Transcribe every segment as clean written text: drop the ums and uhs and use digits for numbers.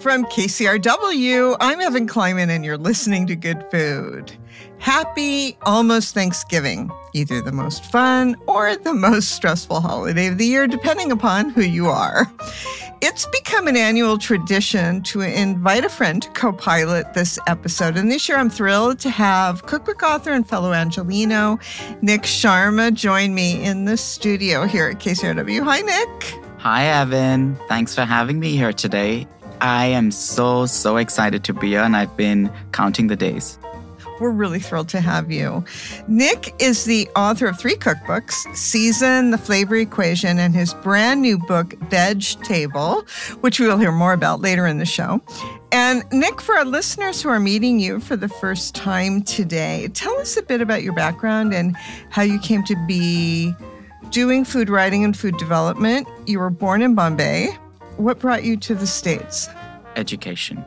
From KCRW, I'm Evan Kleiman, and you're listening to Good Food. Happy almost Thanksgiving, either the most fun or the most stressful holiday of the year, depending upon who you are. It's become an annual tradition to invite a friend to co-pilot this episode. And this year I'm thrilled to have cookbook author and fellow Angelino, Nick Sharma, join me in the studio here at KCRW. Hi, Nick. Hi, Evan. Thanks for having me here today. I am so excited to be here, and I've been counting the days. We're really thrilled to have you. Nick is the author of 3 cookbooks, Season, The Flavor Equation, and his brand new book, Veg Table, which we will hear more about later in the show. And Nick, for our listeners who are meeting you for the first time today, tell us a bit about your background and how you came to be doing food writing and food development. You were born in Bombay. What brought you to the States? Education.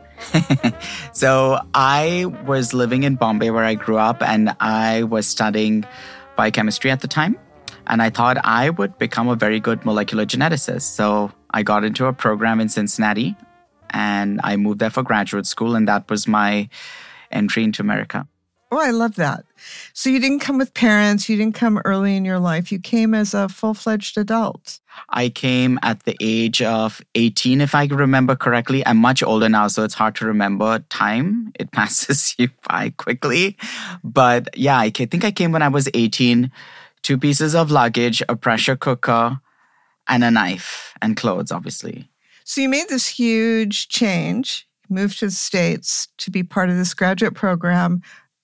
So I was living in Bombay where I grew up, and I was studying biochemistry at the time. And I thought I would become a very good molecular geneticist. So I got into a program in Cincinnati, and I moved there for graduate school, and that was my entry into America. Oh, I love that. So you didn't come with parents. You didn't come early in your life. You came as a full-fledged adult. I came at the age of 18, if I remember correctly. I'm much older now, so it's hard to remember time. It passes you by quickly. But yeah, I think I came when I was 18. 2 pieces of luggage, a pressure cooker, and a knife, and clothes, obviously. So you made this huge change, moved to the States to be part of this graduate program.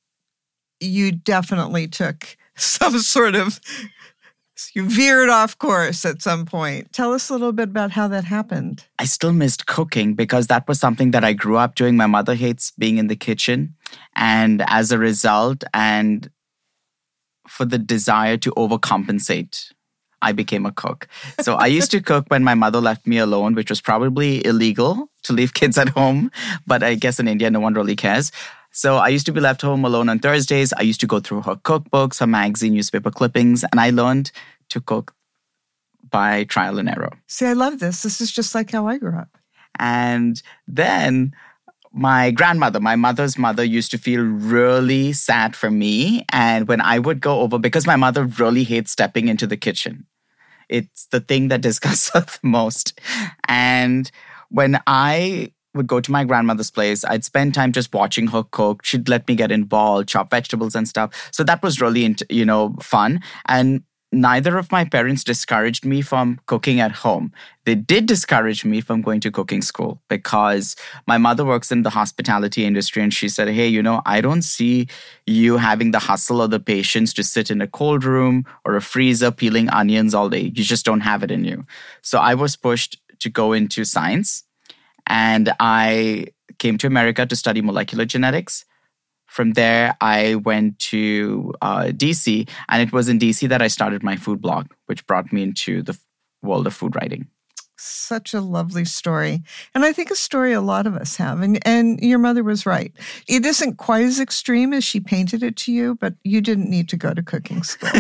You definitely took some sort of, you veered off course at some point. Tell us a little bit about how that happened. I still missed cooking because that was something that I grew up doing. My mother hates being in the kitchen. And as a result, and for the desire to overcompensate, I became a cook. So I used to cook when my mother left me alone, which was probably illegal to leave kids at home. But I guess in India, no one really cares. So I used to be left home alone on Thursdays. I used to go through her cookbooks, her magazine, newspaper clippings, and I learned to cook by trial and error. See, I love this. This is just like how I grew up. And then my grandmother, my mother's mother, used to feel really sad for me. And when I would go over, because my mother really hates stepping into the kitchen. It's the thing that disgusts her the most. And when I would go to my grandmother's place, I'd spend time just watching her cook. She'd let me get involved, chop vegetables and stuff. So that was really, fun. And neither of my parents discouraged me from cooking at home. They did discourage me from going to cooking school because my mother works in the hospitality industry, and she said, hey, I don't see you having the hustle or the patience to sit in a cold room or a freezer peeling onions all day. You just don't have it in you. So I was pushed to go into science. And I came to America to study molecular genetics. From there, I went to DC, and it was in DC that I started my food blog, which brought me into the world of food writing. Such a lovely story. And I think a story a lot of us have. And your mother was right. It isn't quite as extreme as she painted it to you, but you didn't need to go to cooking school.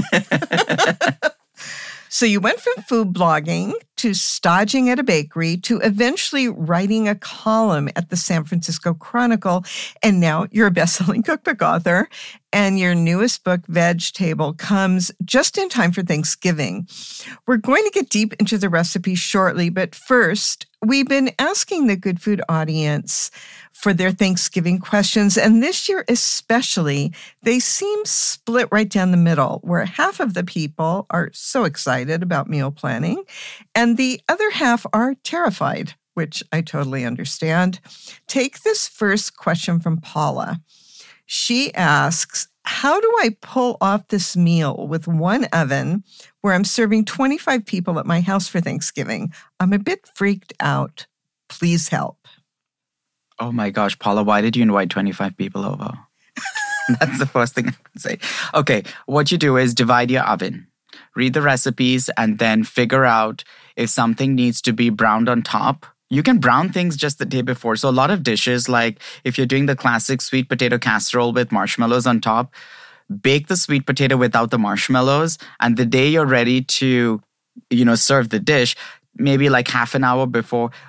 So you went from food blogging to staging at a bakery to eventually writing a column at the San Francisco Chronicle. And now you're a best-selling cookbook author. And your newest book, Veg Table, comes just in time for Thanksgiving. We're going to get deep into the recipe shortly, but first, we've been asking the Good Food audience for their Thanksgiving questions. And this year especially, they seem split right down the middle, where half of the people are so excited about meal planning, and the other half are terrified, which I totally understand. Take this first question from Paula. She asks, how do I pull off this meal with one oven where I'm serving 25 people at my house for Thanksgiving? I'm a bit freaked out. Please help. Oh my gosh, Paula, why did you invite 25 people over? That's the first thing I would say. Okay, what you do is divide your oven, read the recipes, and then figure out if something needs to be browned on top. You can brown things just the day before. So a lot of dishes, like if you're doing the classic sweet potato casserole with marshmallows on top, bake the sweet potato without the marshmallows. And the day you're ready to, serve the dish, maybe like half an hour before,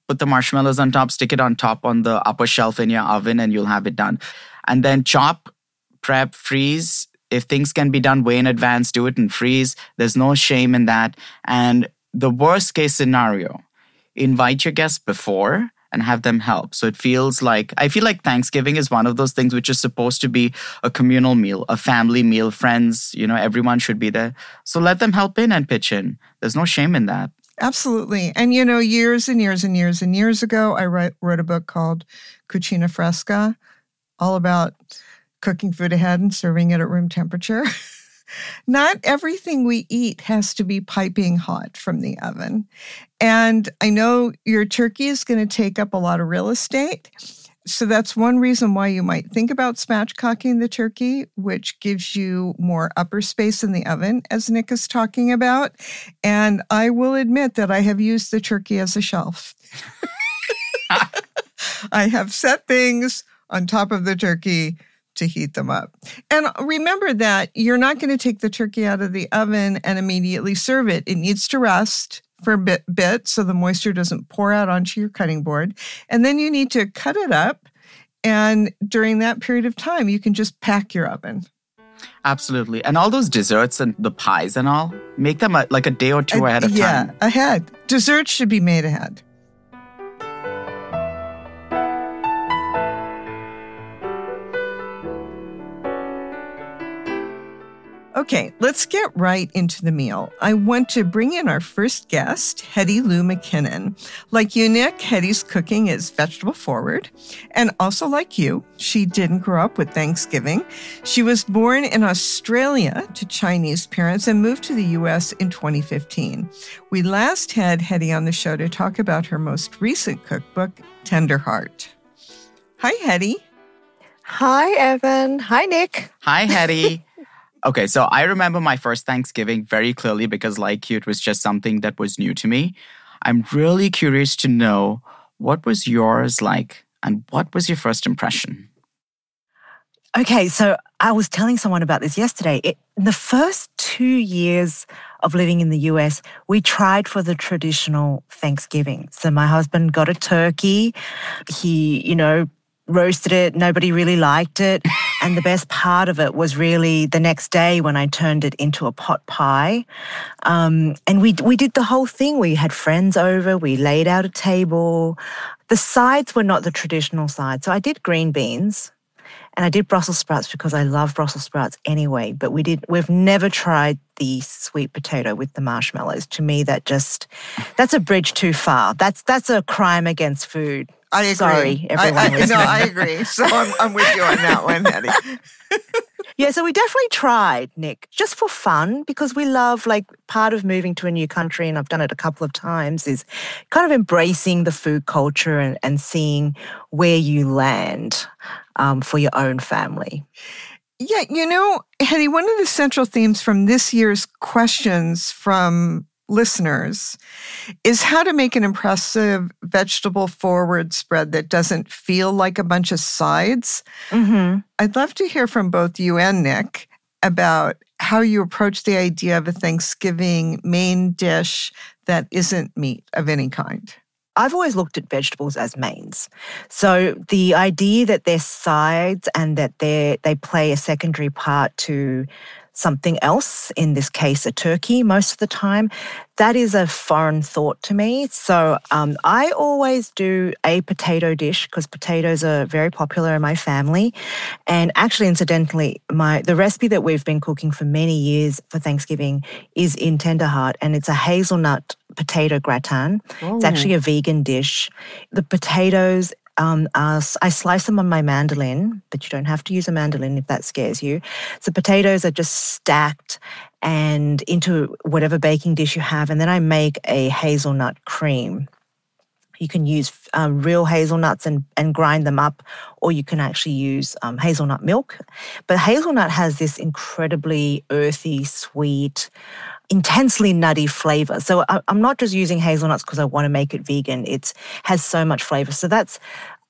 put the marshmallows on top, stick it on top on the upper shelf in your oven, and you'll have it done. And then chop, prep, freeze. If things can be done way in advance, do it and freeze. There's no shame in that. And the worst case scenario, invite your guests before and have them help. So I feel like Thanksgiving is one of those things which is supposed to be a communal meal, a family meal, friends, everyone should be there. So let them help in and pitch in. There's no shame in that. Absolutely. And, years and years and years and years ago, I wrote a book called Cucina Fresca, all about cooking food ahead and serving it at room temperature. Not everything we eat has to be piping hot from the oven. And I know your turkey is going to take up a lot of real estate. So that's one reason why you might think about spatchcocking the turkey, which gives you more upper space in the oven, as Nick is talking about. And I will admit that I have used the turkey as a shelf. I have set things on top of the turkey to heat them up. And remember that you're not going to take the turkey out of the oven and immediately serve it. It needs to rest for a bit so the moisture doesn't pour out onto your cutting board. And then you need to cut it up. And during that period of time, you can just pack your oven. Absolutely. And all those desserts and the pies and all, make them like a day or two ahead of time. Yeah, ahead. Desserts should be made ahead. Okay, let's get right into the meal. I want to bring in our first guest, Hetty Lou McKinnon. Like you, Nick, Hetty's cooking is vegetable forward. And also like you, she didn't grow up with Thanksgiving. She was born in Australia to Chinese parents and moved to the U.S. in 2015. We last had Hetty on the show to talk about her most recent cookbook, Tender Heart. Hi, Hetty. Hi, Evan. Hi, Nick. Hi, Hetty. Okay, so I remember my first Thanksgiving very clearly because, like you, it was just something that was new to me. I'm really curious to know, what was yours like and what was your first impression? Okay, so I was telling someone about this yesterday. In the first 2 years of living in the US, we tried for the traditional Thanksgiving. So my husband got a turkey. He, roasted it. Nobody really liked it. And the best part of it was really the next day when I turned it into a pot pie. And we did the whole thing. We had friends over. We laid out a table. The sides were not the traditional sides. So I did green beans and I did Brussels sprouts because I love Brussels sprouts anyway. But we've never tried the sweet potato with the marshmallows. To me, that's a bridge too far. That's a crime against food. I agree. Sorry, everyone. I agree. So I'm with you on that one, Hetty. Yeah, so we definitely tried, Nick, just for fun, because we love, part of moving to a new country, and I've done it a couple of times, is kind of embracing the food culture and seeing where you land for your own family. Yeah, Hetty, one of the central themes from this year's questions from listeners is how to make an impressive vegetable forward spread that doesn't feel like a bunch of sides. Mm-hmm. I'd love to hear from both you and Nick about how you approach the idea of a Thanksgiving main dish that isn't meat of any kind. I've always looked at vegetables as mains. So the idea that they're sides and that they play a secondary part to something else, in this case a turkey most of the time, that is a foreign thought to me. So I always do a potato dish because potatoes are very popular in my family. And actually, incidentally, the recipe that we've been cooking for many years for Thanksgiving is in Tender Heart, and it's a hazelnut potato gratin. Oh. It's actually a vegan dish. The potatoes, I slice them on my mandolin, but you don't have to use a mandolin if that scares you. So potatoes are just stacked and into whatever baking dish you have, and then I make a hazelnut cream. You can use real hazelnuts and grind them up, or you can actually use hazelnut milk. But hazelnut has this incredibly earthy, sweet, intensely nutty flavor. So I'm not just using hazelnuts because I want to make it vegan. It has so much flavor. So that's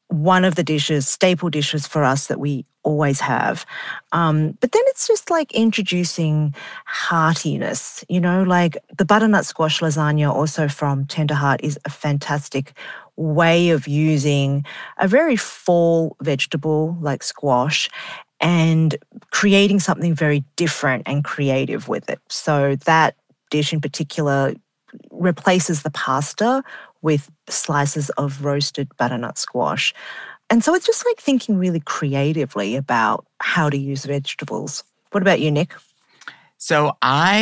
one of the dishes, staple dishes for us that we always have. But then it's just like introducing heartiness, like the butternut squash lasagna also from Tender Heart is a fantastic way of using a very fall vegetable like squash and creating something very different and creative with it. So that dish in particular replaces the pasta with slices of roasted butternut squash. And so it's just like thinking really creatively about how to use vegetables. What about you, Nick? So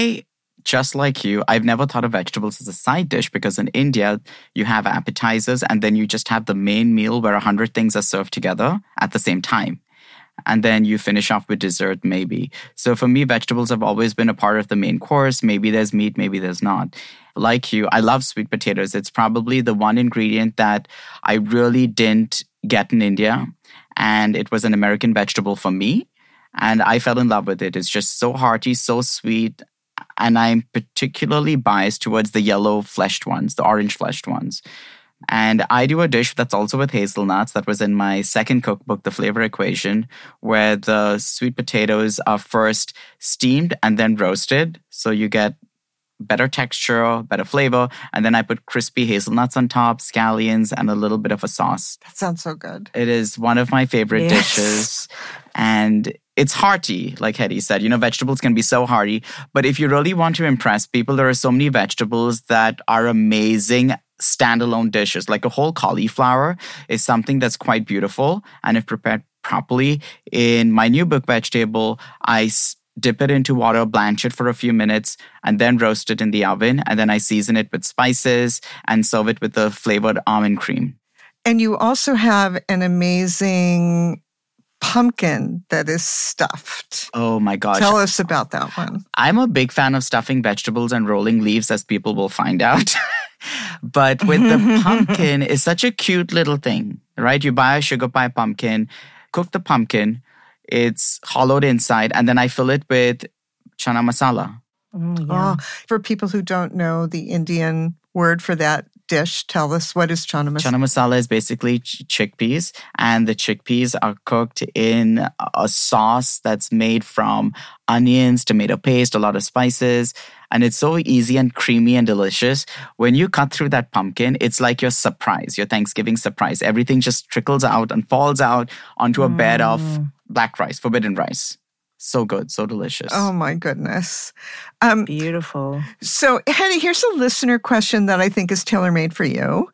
just like you, I've never thought of vegetables as a side dish because in India, you have appetizers and then you just have the main meal where 100 things are served together at the same time. And then you finish off with dessert, maybe. So for me, vegetables have always been a part of the main course. Maybe there's meat, maybe there's not. Like you, I love sweet potatoes. It's probably the one ingredient that I really didn't get in India. And it was an American vegetable for me. And I fell in love with it. It's just so hearty, so sweet. And I'm particularly biased towards the yellow fleshed ones, the orange fleshed ones. And I do a dish that's also with hazelnuts that was in my second cookbook, The Flavor Equation, where the sweet potatoes are first steamed and then roasted. So you get better texture, better flavor. And then I put crispy hazelnuts on top, scallions, and a little bit of a sauce. That sounds so good. It is one of my favorite dishes. And it's hearty, like Hetty said. Vegetables can be so hearty. But if you really want to impress people, there are so many vegetables that are amazing standalone dishes. Like a whole cauliflower is something that's quite beautiful. And if prepared properly, in my new book, Vegetable, I dip it into water, blanch it for a few minutes, and then roast it in the oven. And then I season it with spices and serve it with the flavored almond cream. And you also have an amazing pumpkin that is stuffed. Oh my gosh. Tell us about that one. I'm a big fan of stuffing vegetables and rolling leaves, as people will find out. But with the pumpkin, it's such a cute little thing, right? You buy a sugar pie pumpkin, cook the pumpkin, it's hollowed inside, and then I fill it with chana masala. Yeah. For people who don't know the Indian word for that dish, tell us, what is chana masala? Chana masala is basically chickpeas, and the chickpeas are cooked in a sauce that's made from onions, tomato paste, a lot of spices, and it's so easy and creamy and delicious. When you cut through that pumpkin, it's like your surprise, your Thanksgiving surprise. Everything just trickles out and falls out onto a bed of black rice, forbidden rice. So good, so delicious. Oh my goodness. Beautiful. So, Hetty, here's a listener question that I think is tailor-made for you.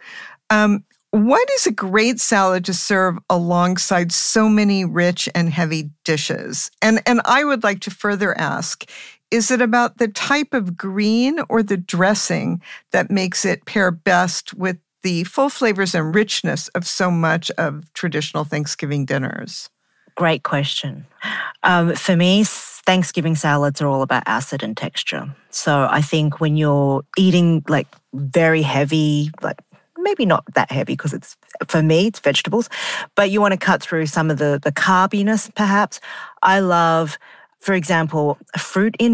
What is a great salad to serve alongside so many rich and heavy dishes? And I would like to further ask, is it about the type of green or the dressing that makes it pair best with the full flavors and richness of so much of traditional Thanksgiving dinners? Great question. For me, Thanksgiving salads are all about acid and texture. So I think when you're eating like very heavy, like maybe not that heavy because for me, it's vegetables, but you want to cut through some of the carbiness perhaps. I love, for example, a fruit in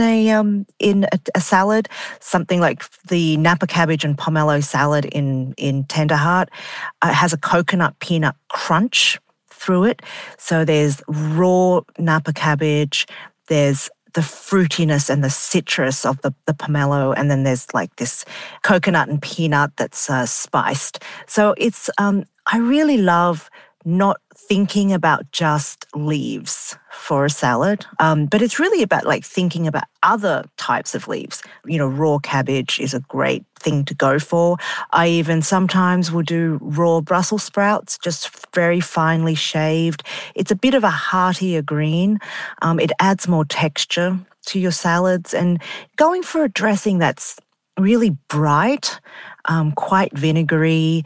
a salad, something like the Napa cabbage and pomelo salad in Tender Heart. It has a coconut peanut crunch through it. So there's raw Napa cabbage, there's the fruitiness and the citrus of the pomelo, and then there's like this coconut and peanut that's spiced. So it's, I really love not thinking about just leaves for a salad, but it's really about like thinking about other types of leaves. Raw cabbage is a great thing to go for. I even sometimes will do raw Brussels sprouts, just very finely shaved. It's a bit of a heartier green. It adds more texture to your salads, and going for a dressing that's really bright, quite vinegary,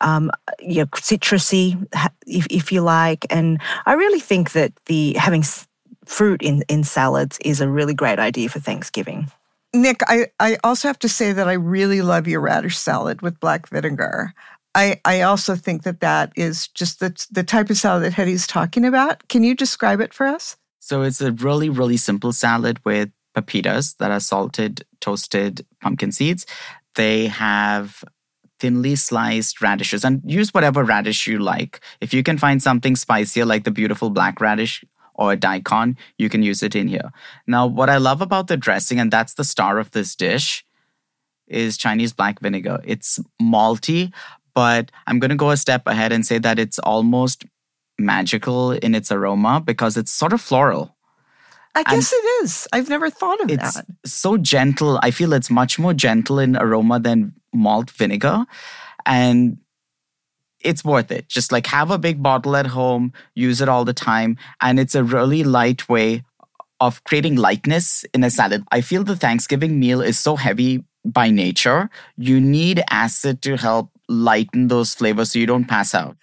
citrusy, if you like. And I really think that having fruit in salads is a really great idea for Thanksgiving. Nick, I also have to say that I really love your radish salad with black vinegar. I also think that is just the type of salad that Hetty's talking about. Can you describe it for us? So it's a really, really simple salad with pepitas that are salted, toasted pumpkin seeds. They have thinly sliced radishes, and use whatever radish you like. If you can find something spicier like the beautiful black radish or daikon, you can use it in here. Now, what I love about the dressing, and that's the star of this dish, is Chinese black vinegar. It's malty, but I'm going to go a step ahead and say that it's almost magical in its aroma because it's sort of floral. I guess it is. I've never thought of that. It's so gentle. I feel it's much more gentle in aroma than malt vinegar. And it's worth it. Just like have a big bottle at home, use it all the time. And it's a really light way of creating lightness in a salad. I feel the Thanksgiving meal is so heavy by nature. You need acid to help lighten those flavors so you don't pass out.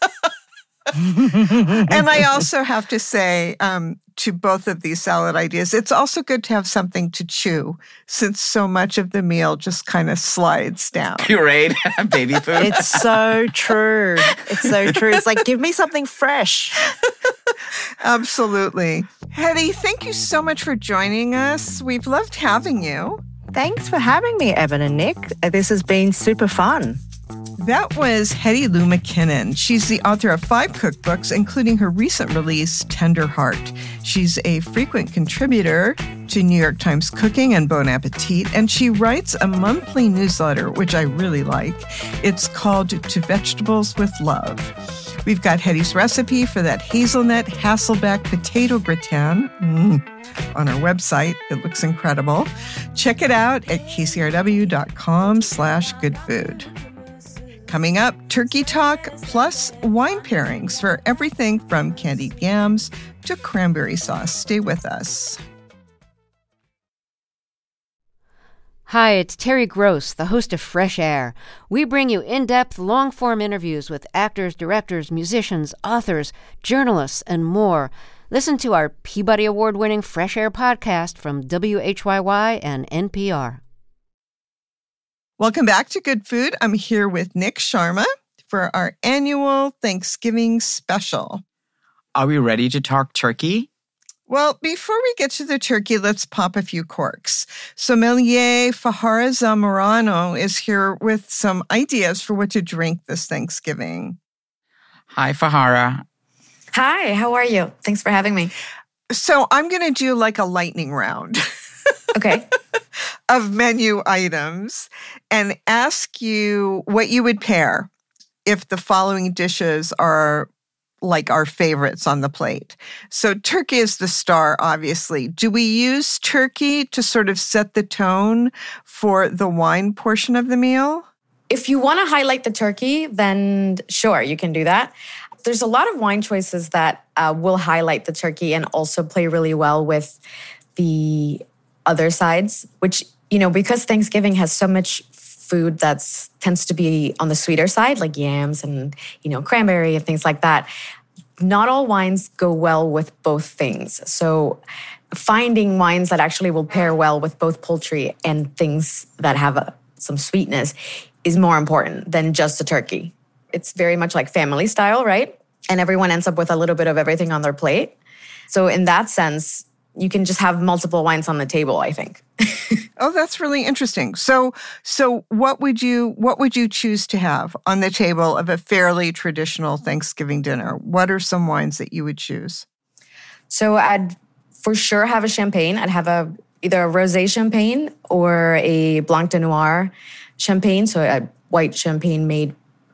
And I also have to say to both of these salad ideas, it's also good to have something to chew since so much of the meal just kind of slides down. Pureed baby food. It's so true. It's so true. It's like, give me something fresh. Absolutely. Hetty, thank you so much for joining us. We've loved having you. Thanks for having me, Evan and Nick. This has been super fun. That was Hetty Lou McKinnon. She's the author of 5 cookbooks, including her recent release, Tender Heart. She's a frequent contributor to New York Times Cooking and Bon Appetit, and she writes a monthly newsletter, which I really like. It's called To Vegetables with Love. We've got Hetty's recipe for that hazelnut Hasselback potato gratin on our website. It looks incredible. Check it out at kcrw.com/goodfood. Coming up, turkey talk plus wine pairings for everything from candied yams to cranberry sauce. Stay with us. Hi, it's Terry Gross, the host of Fresh Air. We bring you in-depth, long-form interviews with actors, directors, musicians, authors, journalists, and more. Listen to our Peabody Award-winning Fresh Air podcast from WHYY and NPR. Welcome back to Good Food. I'm here with Nick Sharma for our annual Thanksgiving special. Are we ready to talk turkey? Well, before we get to the turkey, let's pop a few corks. Sommelier Fahara Zamorano is here with some ideas for what to drink this Thanksgiving. Hi, Fahara. Hi, how are you? Thanks for having me. So I'm going to do like a lightning round. Okay. Of menu items and ask you what you would pair if the following dishes are like our favorites on the plate. So turkey is the star, obviously. Do we use turkey to sort of set the tone for the wine portion of the meal? If you want to highlight the turkey, then sure, you can do that. There's a lot of wine choices that will highlight the turkey and also play really well with the other sides, which, you know, because Thanksgiving has so much food that tends to be on the sweeter side, like yams and, you know, cranberry and things like that. Not all wines go well with both things. So finding wines that actually will pair well with both poultry and things that have some sweetness is more important than just the turkey. It's very much like family style, right? And everyone ends up with a little bit of everything on their plate. So in that sense, you can just have multiple wines on the table, I think. Oh, that's really interesting. So what would you choose to have on the table of a fairly traditional Thanksgiving dinner? What are some wines that you would choose? So I'd for sure have a champagne. I'd have either a rosé champagne or a Blanc de Noir champagne, so a white champagne made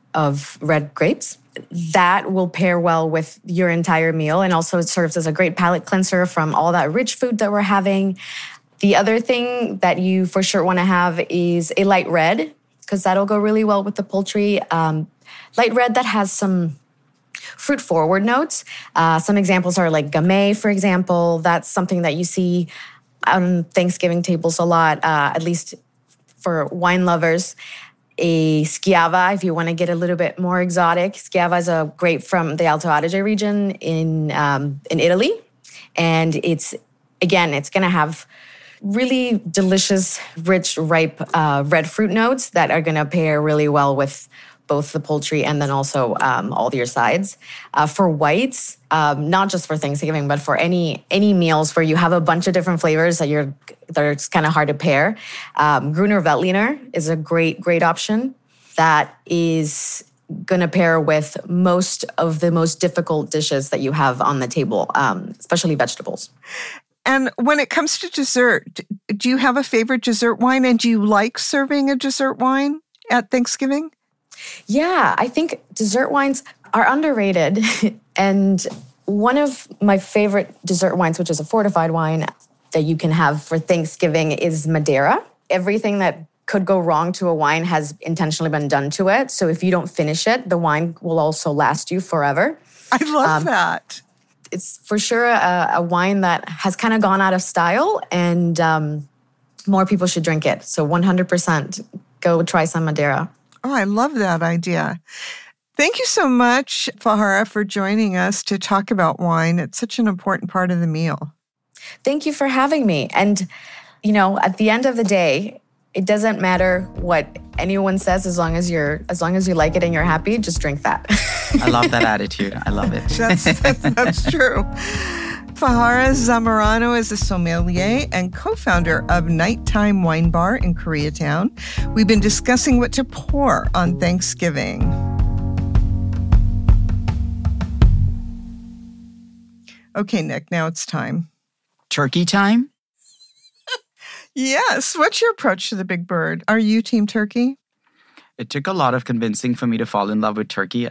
of red grapes. That will pair well with your entire meal, and also it serves as a great palate cleanser from all that rich food that we're having. The other thing that you for sure want to have is a light red, because that'll go really well with the poultry. Light red that has some fruit-forward notes. Some examples are like gamay, for example. That's something that you see on Thanksgiving tables a lot, at least for wine lovers. A Schiava, if you want to get a little bit more exotic. Schiava is a grape from the Alto Adige region in Italy. And it's going to have really delicious, rich, ripe red fruit notes that are going to pair really well with both the poultry and then also all your sides. For whites, not just for Thanksgiving, but for any meals where you have a bunch of different flavors that are kind of hard to pair. Gruner Veltliner is a great option. that is going to pair with most of the most difficult dishes that you have on the table, especially vegetables. And when it comes to dessert, do you have a favorite dessert wine? And do you like serving a dessert wine at Thanksgiving? Yeah, I think dessert wines are underrated. And one of my favorite dessert wines, which is a fortified wine that you can have for Thanksgiving, is Madeira. Everything that could go wrong to a wine has intentionally been done to it. So if you don't finish it, the wine will also last you forever. I love that. It's for sure a wine that has kind of gone out of style, and more people should drink it. So 100% go try some Madeira. Oh, I love that idea. Thank you so much, Fahara, for joining us to talk about wine. It's such an important part of the meal. Thank you for having me. And, at the end of the day, it doesn't matter what anyone says as long as you like it and you're happy, just drink that. I love that attitude. I love it. That's true. Fahara Zamorano is a sommelier and co-founder of Nighttime Wine Bar in Koreatown. We've been discussing what to pour on Thanksgiving. Okay, Nick, now it's time. Turkey time? Yes. What's your approach to the big bird? Are you team turkey? It took a lot of convincing for me to fall in love with turkey.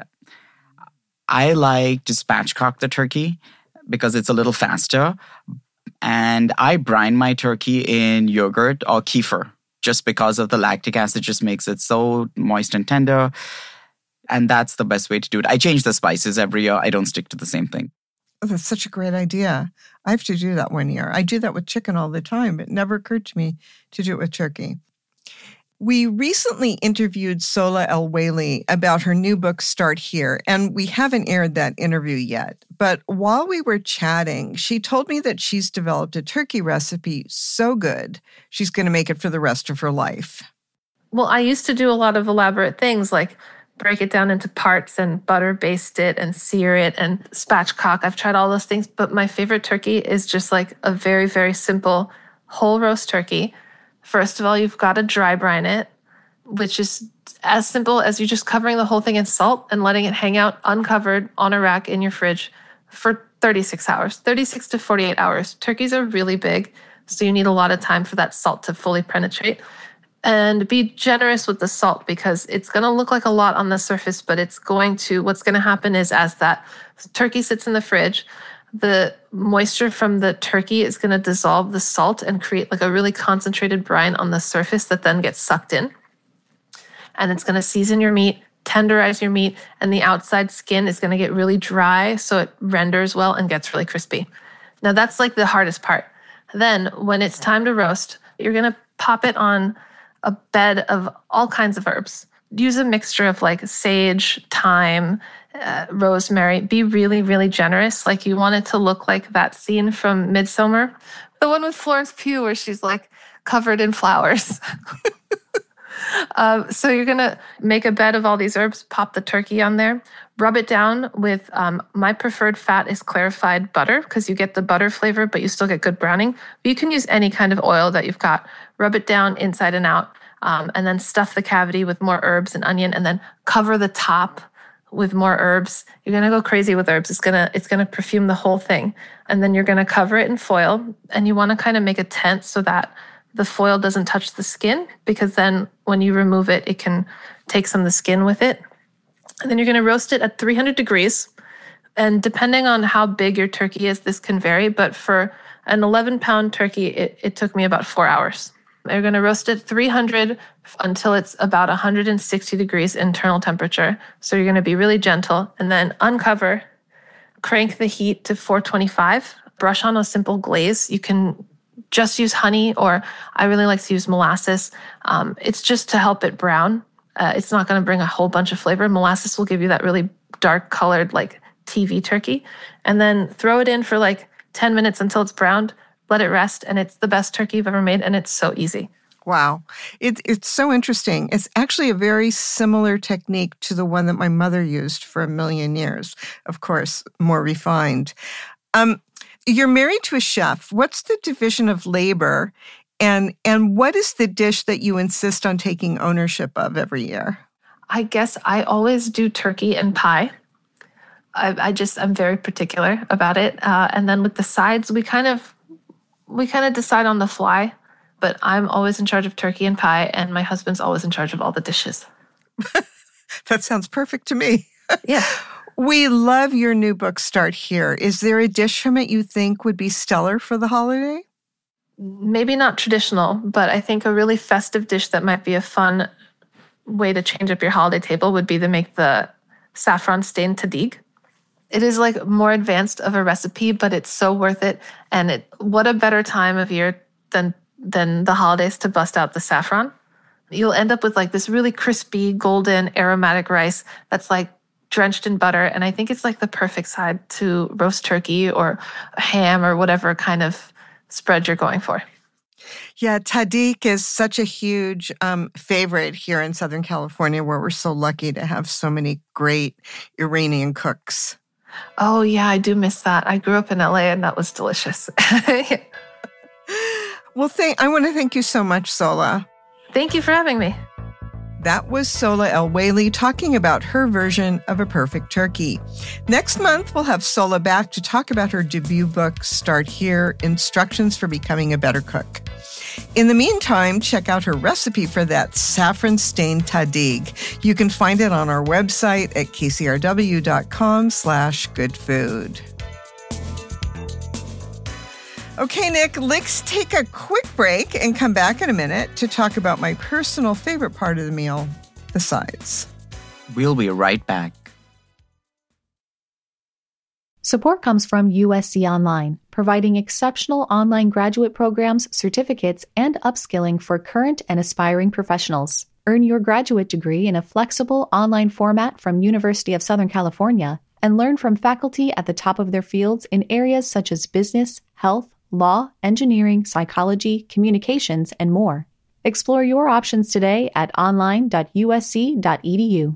I like to spatchcock the turkey because it's a little faster. And I brine my turkey in yogurt or kefir just because of the lactic acid just makes it so moist and tender. And that's the best way to do it. I change the spices every year. I don't stick to the same thing. Oh, that's such a great idea. I have to do that one year. I do that with chicken all the time. It never occurred to me to do it with turkey. We recently interviewed Sola El-Waylly about her new book, Start Here, and we haven't aired that interview yet. But while we were chatting, she told me that she's developed a turkey recipe so good, she's going to make it for the rest of her life. Well, I used to do a lot of elaborate things like break it down into parts and butter baste it and sear it and spatchcock. I've tried all those things, but my favorite turkey is just like a very, very simple whole roast turkey. First of all, you've got to dry brine it, which is as simple as you just covering the whole thing in salt and letting it hang out uncovered on a rack in your fridge for 36 hours, 36 to 48 hours. Turkeys are really big, so you need a lot of time for that salt to fully penetrate. And be generous with the salt because it's going to look like a lot on the surface, but what's going to happen is as that turkey sits in the fridge, the moisture from the turkey is going to dissolve the salt and create like a really concentrated brine on the surface that then gets sucked in. And it's going to season your meat, tenderize your meat, and the outside skin is going to get really dry so it renders well and gets really crispy. Now that's like the hardest part. Then when it's time to roast, you're going to pop it on a bed of all kinds of herbs. Use a mixture of like sage, thyme, rosemary. Be really, really generous. Like you want it to look like that scene from Midsommar, the one with Florence Pugh where she's like covered in flowers. So you're going to make a bed of all these herbs, pop the turkey on there, rub it down with, my preferred fat is clarified butter because you get the butter flavor, but you still get good browning. But you can use any kind of oil that you've got. Rub it down inside and out, and then stuff the cavity with more herbs and onion, and then cover the top with more herbs. You're going to go crazy with herbs. It's going to perfume the whole thing. And then you're going to cover it in foil, and you want to kind of make a tent so that the foil doesn't touch the skin, because then when you remove it, it can take some of the skin with it. And then you're going to roast it at 300 degrees. And depending on how big your turkey is, this can vary. But for an 11-pound turkey, it took me about 4 hours. You're going to roast it 300 until it's about 160 degrees internal temperature. So you're going to be really gentle. And then uncover, crank the heat to 425, brush on a simple glaze. You can just use honey, or I really like to use molasses. It's just to help it brown. It's not going to bring a whole bunch of flavor. Molasses will give you that really dark colored, like TV turkey. And then throw it in for like 10 minutes until it's browned. Let it rest, and it's the best turkey you've ever made, and it's so easy. Wow. It's so interesting. It's actually a very similar technique to the one that my mother used for a million years. Of course, more refined. You're married to a chef. What's the division of labor, and what is the dish that you insist on taking ownership of every year? I guess I always do turkey and pie. I'm very particular about it. And then with the sides, we kind of decide on the fly, but I'm always in charge of turkey and pie, and my husband's always in charge of all the dishes. That sounds perfect to me. Yeah. We love your new book, Start Here. Is there a dish from it you think would be stellar for the holiday? Maybe not traditional, but I think a really festive dish that might be a fun way to change up your holiday table would be to make the saffron stained tahdig. It is like more advanced of a recipe, but it's so worth it. And what a better time of year than the holidays to bust out the saffron. You'll end up with like this really crispy, golden, aromatic rice that's like drenched in butter. And I think it's like the perfect side to roast turkey or ham or whatever kind of spread you're going for. Yeah, tahdig is such a huge favorite here in Southern California, where we're so lucky to have so many great Iranian cooks. Oh, yeah, I do miss that. I grew up in LA and that was delicious. Well, I want to thank you so much, Sola. Thank you for having me. That was Sola El-Waylly talking about her version of A Perfect Turkey. Next month, we'll have Sola back to talk about her debut book, Start Here, Instructions for Becoming a Better Cook. In the meantime, check out her recipe for that saffron-stained tahdig. You can find it on our website at kcrw.com/goodfood. Okay, Nick, let's take a quick break and come back in a minute to talk about my personal favorite part of the meal, the sides. We'll be right back. Support comes from USC Online, providing exceptional online graduate programs, certificates, and upskilling for current and aspiring professionals. Earn your graduate degree in a flexible online format from University of Southern California and learn from faculty at the top of their fields in areas such as business, health, law, engineering, psychology, communications, and more. Explore your options today at online.usc.edu.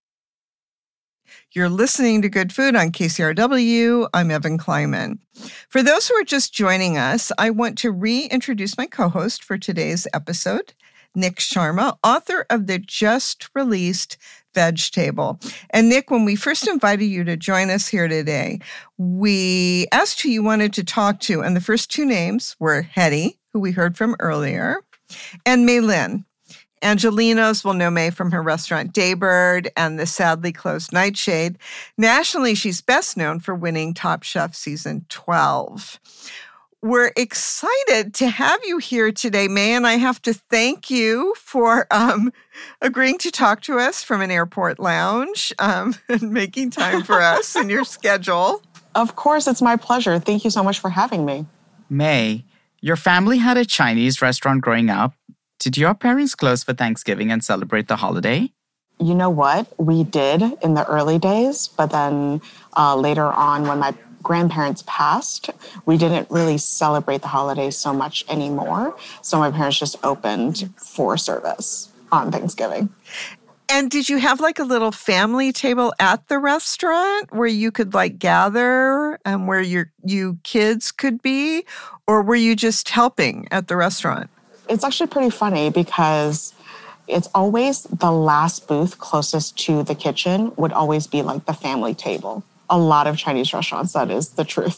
You're listening to Good Food on KCRW. I'm Evan Kleiman. For those who are just joining us, I want to reintroduce my co-host for today's episode, Nick Sharma, author of the just-released Veg Table. And Nick, when we first invited you to join us here today, we asked who you wanted to talk to, and the first two names were Hetty, who we heard from earlier, and May Lin. Angelinos will know May from her restaurant Daybird and the sadly closed Nightshade. Nationally, she's best known for winning Top Chef Season 12. We're excited to have you here today, May, and I have to thank you for agreeing to talk to us from an airport lounge and making time for us in your schedule. Of course, it's my pleasure. Thank you so much for having me. May, your family had a Chinese restaurant growing up. Did your parents close for Thanksgiving and celebrate the holiday? You know what? We did in the early days, but then later on when my grandparents passed, we didn't really celebrate the holidays so much anymore. So my parents just opened for service on Thanksgiving. And did you have like a little family table at the restaurant where you could like gather and where you kids could be? Or were you just helping at the restaurant? It's actually pretty funny because it's always the last booth closest to the kitchen would always be like the family table. A lot of Chinese restaurants, that is the truth.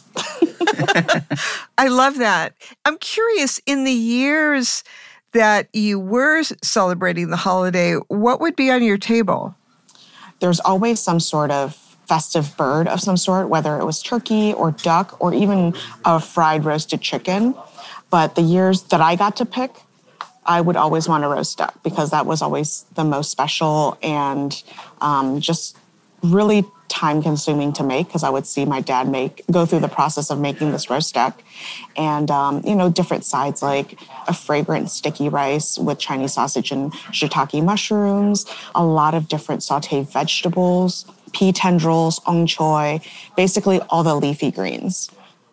I love that. I'm curious, in the years that you were celebrating the holiday, what would be on your table? There's always some sort of festive bird of some sort, whether it was turkey or duck or even a fried roasted chicken. But the years that I got to pick, I would always want a roast duck because that was always the most special and just really time-consuming to make because I would see my dad go through the process of making this roast duck and, different sides like a fragrant sticky rice with Chinese sausage and shiitake mushrooms, a lot of different sauteed vegetables, pea tendrils, ong choy, basically all the leafy greens.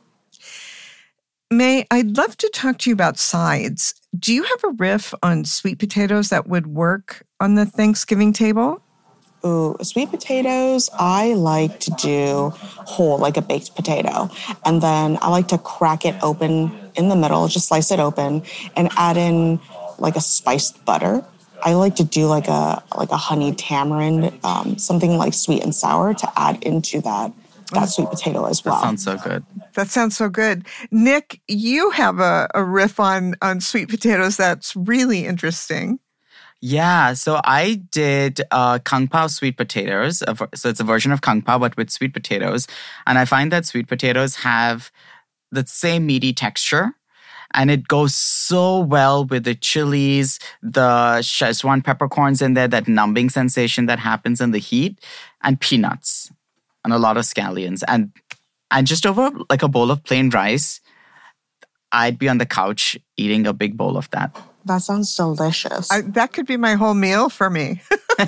May, I'd love to talk to you about sides. Do you have a riff on sweet potatoes that would work on the Thanksgiving table? Ooh, sweet potatoes, I like to do whole, like a baked potato. And then I like to crack it open in the middle, just slice it open, and add in like a spiced butter I like to do like a honey tamarind, something like sweet and sour to add into that sweet potato as well. That sounds so good. That sounds so good. Nick, you have a riff on sweet potatoes that's really interesting. Yeah, so I did Kung Pao sweet potatoes. So it's a version of Kung Pao, but with sweet potatoes. And I find that sweet potatoes have the same meaty texture. And it goes so well with the chilies, the Szechuan peppercorns in there, that numbing sensation that happens in the heat, and peanuts, and a lot of scallions. And just over like a bowl of plain rice, I'd be on the couch eating a big bowl of that. That sounds delicious. That could be my whole meal for me.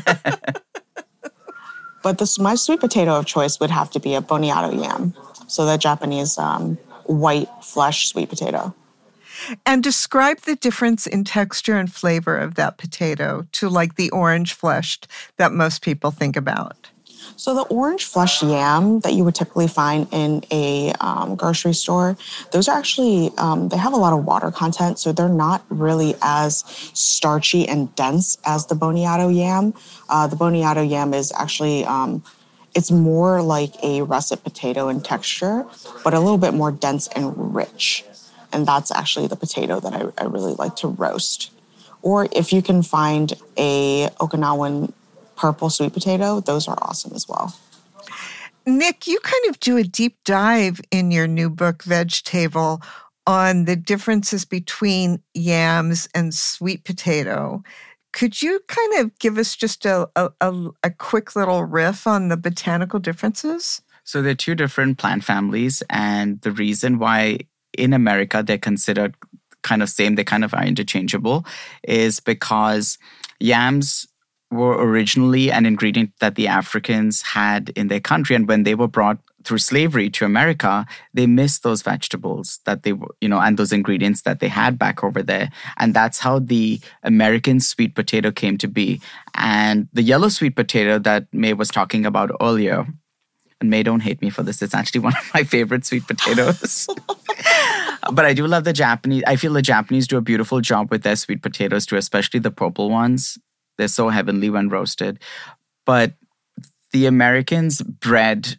But my sweet potato of choice would have to be a boniato yam. So the Japanese white flesh sweet potato. And describe the difference in texture and flavor of that potato to like the orange fleshed that most people think about. So the orange flesh yam that you would typically find in a grocery store, those are actually, they have a lot of water content, so they're not really as starchy and dense as the boniato yam. The boniato yam is actually, it's more like a russet potato in texture, but a little bit more dense and rich. And that's actually the potato that I really like to roast. Or if you can find a Okinawan purple sweet potato, those are awesome as well. Nick, you kind of do a deep dive in your new book, Veg Table, on the differences between yams and sweet potato. Could you kind of give us just a quick little riff on the botanical differences? So they're two different plant families, and the reason why in America they're considered kind of same, they kind of are interchangeable, is because yams were originally an ingredient that the Africans had in their country. And when they were brought through slavery to America, they missed those vegetables that they were, and those ingredients that they had back over there. And that's how the American sweet potato came to be. And the yellow sweet potato that May was talking about earlier, and May, don't hate me for this, it's actually one of my favorite sweet potatoes. But I do love the Japanese. I feel the Japanese do a beautiful job with their sweet potatoes too, especially the purple ones. They're so heavenly when roasted. But the Americans bred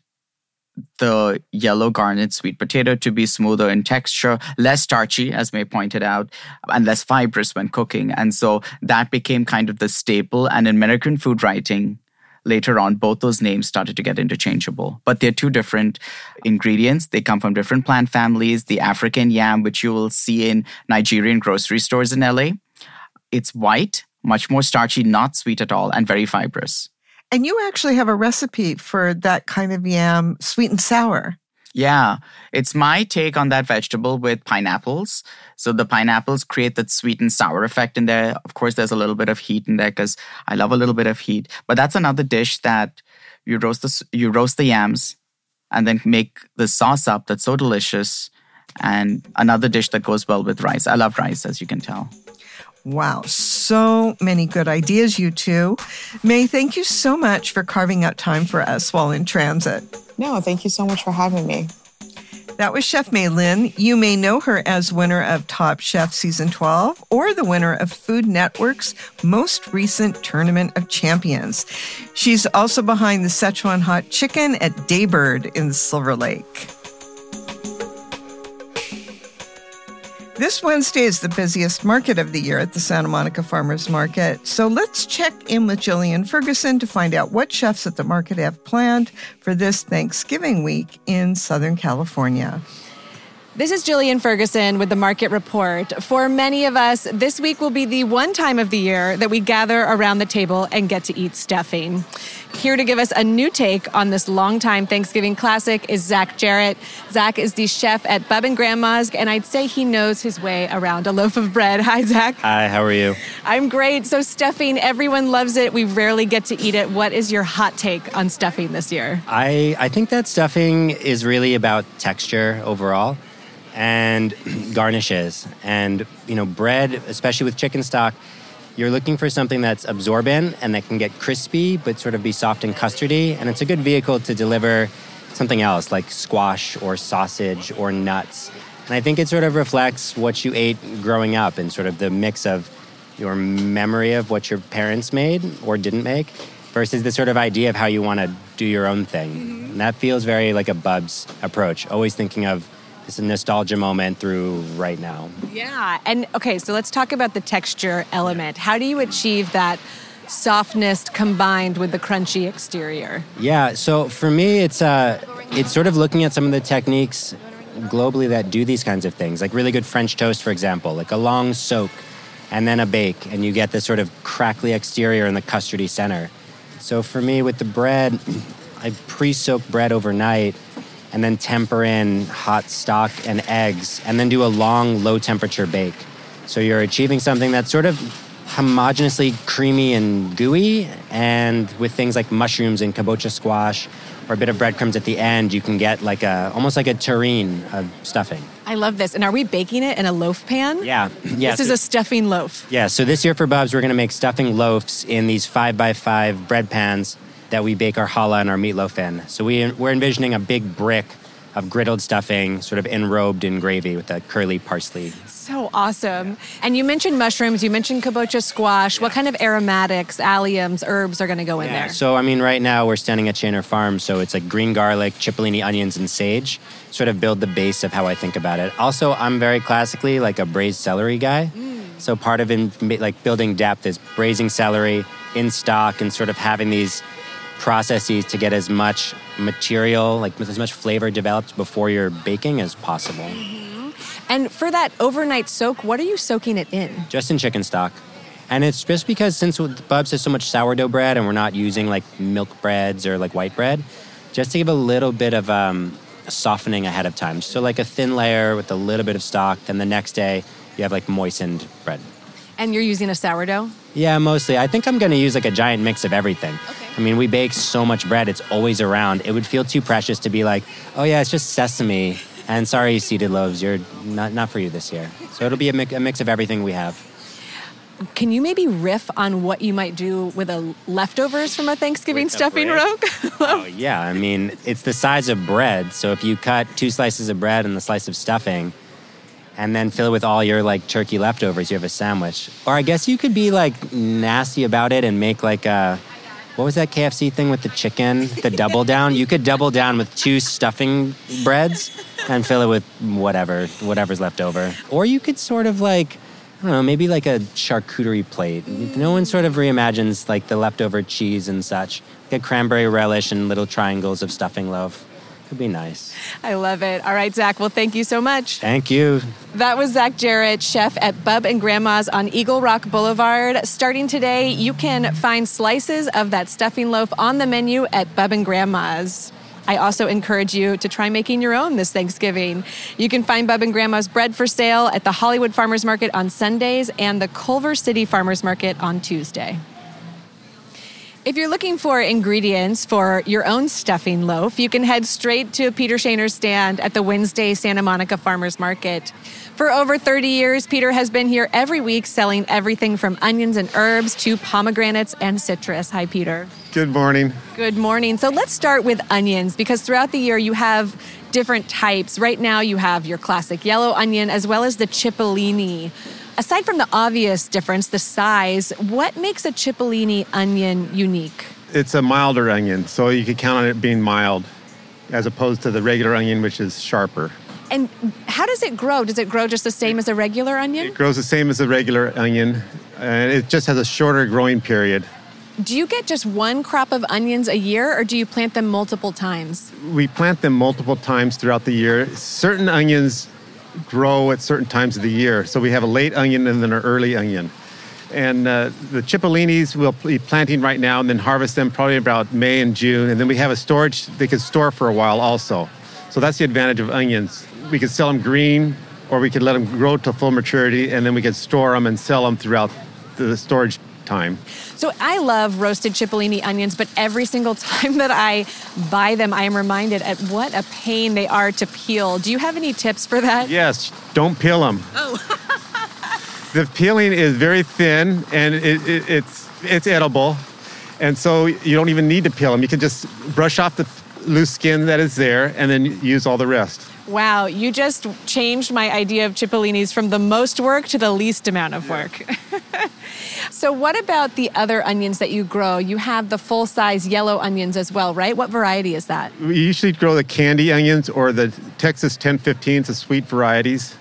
the yellow garnet sweet potato to be smoother in texture, less starchy, as May pointed out, and less fibrous when cooking. And so that became kind of the staple. And in American food writing, later on, both those names started to get interchangeable. But they're two different ingredients. They come from different plant families. The African yam, which you will see in Nigerian grocery stores in LA, it's white, much more starchy, not sweet at all, and very fibrous. And you actually have a recipe for that kind of yam, sweet and sour. Yeah, it's my take on that vegetable with pineapples. So the pineapples create that sweet and sour effect in there. Of course, there's a little bit of heat in there because I love a little bit of heat. But that's another dish that you roast the yams and then make the sauce up that's so delicious. And another dish that goes well with rice. I love rice, as you can tell. Wow, so many good ideas, you two. May, thank you so much for carving out time for us while in transit. No, thank you so much for having me. That was Chef May Lin. You may know her as winner of Top Chef Season 12 or the winner of Food Network's most recent Tournament of Champions. She's also behind the Szechuan Hot Chicken at Daybird in Silver Lake. This Wednesday is the busiest market of the year at the Santa Monica Farmers Market. So let's check in with Jillian Ferguson to find out what chefs at the market have planned for this Thanksgiving week in Southern California. This is Jillian Ferguson with the Market Report. For many of us, this week will be the one time of the year that we gather around the table and get to eat stuffing. Here to give us a new take on this longtime Thanksgiving classic is Zach Jarrett. Zach is the chef at Bub and Grandma's, and I'd say he knows his way around a loaf of bread. Hi, Zach. Hi, how are you? I'm great. So stuffing, everyone loves it. We rarely get to eat it. What is your hot take on stuffing this year? I think that stuffing is really about texture overall and garnishes. And, bread, especially with chicken stock, you're looking for something that's absorbent and that can get crispy but sort of be soft and custardy. And it's a good vehicle to deliver something else like squash or sausage or nuts. And I think it sort of reflects what you ate growing up and sort of the mix of your memory of what your parents made or didn't make versus the sort of idea of how you want to do your own thing. And that feels very like a Bubs approach, always thinking of this nostalgia moment through right now. Yeah. And okay, so let's talk about the texture element. How do you achieve that softness combined with the crunchy exterior? Yeah, so for me, it's sort of looking at some of the techniques globally that do these kinds of things, like really good French toast, for example, like a long soak and then a bake, and you get this sort of crackly exterior and the custardy center. So for me, with the bread, I pre-soak bread overnight and then temper in hot stock and eggs, and then do a long, low-temperature bake. So you're achieving something that's sort of homogeneously creamy and gooey, and with things like mushrooms and kabocha squash or a bit of breadcrumbs at the end, you can get like almost like a terrine of stuffing. I love this. And are we baking it in a loaf pan? Yeah. This is a stuffing loaf. Yeah, so this year for Bubs, we're going to make stuffing loaves in these 5x5 bread pans that we bake our challah and our meatloaf in. So we're envisioning a big brick of griddled stuffing, sort of enrobed in gravy with a curly parsley. So awesome. And you mentioned mushrooms, you mentioned kabocha squash. What kind of aromatics, alliums, herbs are going to go in there? So, I mean, right now we're standing at Shaner Farm, so it's like green garlic, cipollini, onions, and sage, sort of build the base of how I think about it. Also, I'm very classically like a braised celery guy. So part of like building depth is braising celery in stock and sort of having these processes to get as much material, like as much flavor developed before you're baking as possible. And for that overnight soak, what are you soaking it in? Just in chicken stock. And it's just because since Bubs has so much sourdough bread and we're not using like milk breads or like white bread, just to give a little bit of softening ahead of time. So like a thin layer with a little bit of stock, then the next day you have like moistened bread. And you're using a sourdough? Yeah, mostly. I think I'm going to use like a giant mix of everything. Okay. I mean, we bake so much bread, it's always around. It would feel too precious to be like, oh yeah, it's just sesame. And sorry, seeded loaves, you're not for you this year. So it'll be a mix of everything we have. Can you maybe riff on what you might do with the leftovers from a Thanksgiving stuffing rogue? Oh, yeah. I mean, it's the size of bread. So if you cut 2 slices of bread and a slice of stuffing and then fill it with all your like turkey leftovers, you have a sandwich. Or I guess you could be like nasty about it and make like what was that KFC thing with the chicken? The double down? You could double down with 2 stuffing breads and fill it with whatever's left over. Or you could sort of like, I don't know, maybe like a charcuterie plate. No one sort of reimagines like the leftover cheese and such. Like a cranberry relish and little triangles of stuffing loaf. Could be nice. I love it. All right, Zach. Well, thank you so much. Thank you. That was Zach Jarrett, chef at Bub and Grandma's on Eagle Rock Boulevard. Starting today, you can find slices of that stuffing loaf on the menu at Bub and Grandma's. I also encourage you to try making your own this Thanksgiving. You can find Bub and Grandma's bread for sale at the Hollywood Farmers Market on Sundays and the Culver City Farmers Market on Tuesday. If you're looking for ingredients for your own stuffing loaf, you can head straight to Peter Shaner's stand at the Wednesday Santa Monica Farmers Market. For over 30 years, Peter has been here every week selling everything from onions and herbs to pomegranates and citrus. Hi, Peter. Good morning. Good morning. So let's start with onions because throughout the year you have different types. Right now you have your classic yellow onion as well as the cipollini. Aside from the obvious difference, the size, what makes a cipollini onion unique? It's a milder onion, so you can count on it being mild as opposed to the regular onion, which is sharper. And how does it grow? Does it grow just the same as a regular onion? It grows the same as a regular onion, and it just has a shorter growing period. Do you get just one crop of onions a year, or do you plant them multiple times? We plant them multiple times throughout the year. Certain onions grow at certain times of the year. So we have a late onion and then an early onion. And the cipollinis we'll be planting right now and then harvest them probably about May and June. And then we have a storage they can store for a while also. So that's the advantage of onions. We could sell them green or we could let them grow to full maturity and then we could store them and sell them throughout the storage time. So I love roasted cipollini onions, but every single time that I buy them, I am reminded at what a pain they are to peel. Do you have any tips for that? Yes, don't peel them. Oh. The peeling is very thin and it's edible. And so you don't even need to peel them. You can just brush off the loose skin that is there and then use all the rest. Wow, you just changed my idea of cipollinis from the most work to the least amount of work. So what about the other onions that you grow? You have the full-size yellow onions as well, right? What variety is that? We usually grow the candy onions or the Texas 1015s, the sweet varieties.